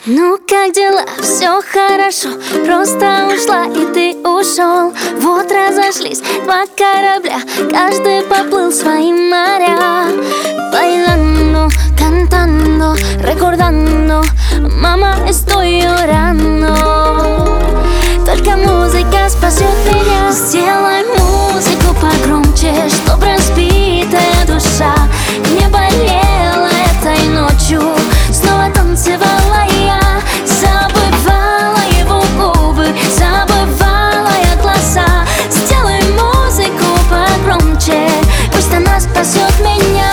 Ну как дела? Все хорошо. Просто ушла и ты ушел. Вот разошлись два корабля, каждый поплыл в свои моря. Bailando, cantando, recordando, mamá, estoy llorando. Только музыка спасет меня. Сделай музыку погромче, чтоб разбитая душа не болела этой ночью. Снова танцевала я, забывала его губы, забывала я глаза. Сделай музыку погромче, пусть она спасет меня.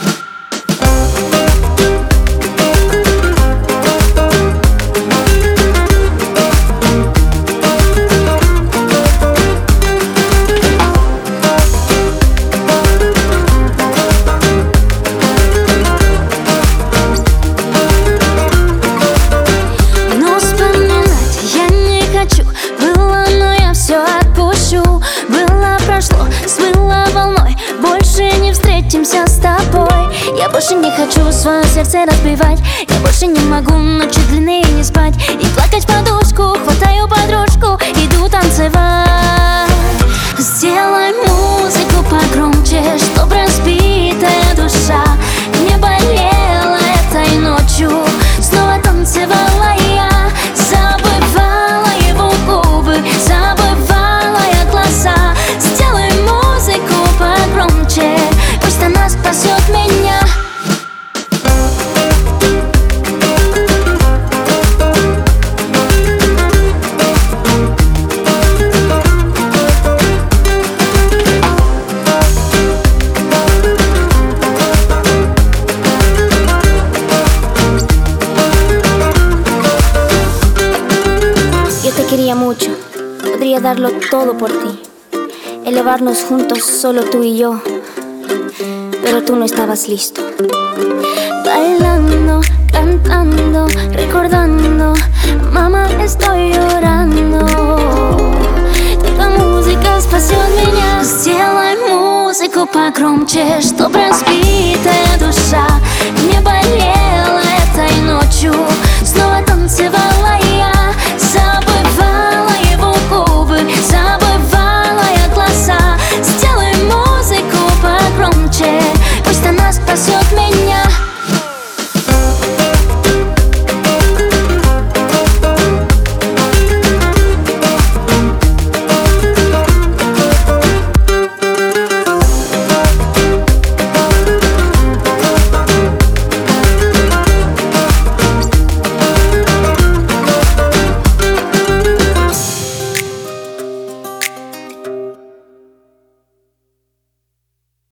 С тобой я больше не хочу свое сердце разбивать. Я больше не могу ночи длинные не спать и плакать в подушку. Хватаю подружку, иду танцевать. Сделай музыку погромче, чтоб разбитая душа не болела этой ночью. Снова танцевала я, забывала его губы, забывала я глаза. Сделай музыку погромче, пусть она спасет меня. Yo te quería mucho, podría darlo todo por ti, elevarnos juntos solo tú y yo, pero tú no estabas listo. Bailando, cantando, recordando, mamá, estoy llorando. Только музыка спасет меня. Сделай музыку погромче, чтоб разбитая душа не болела.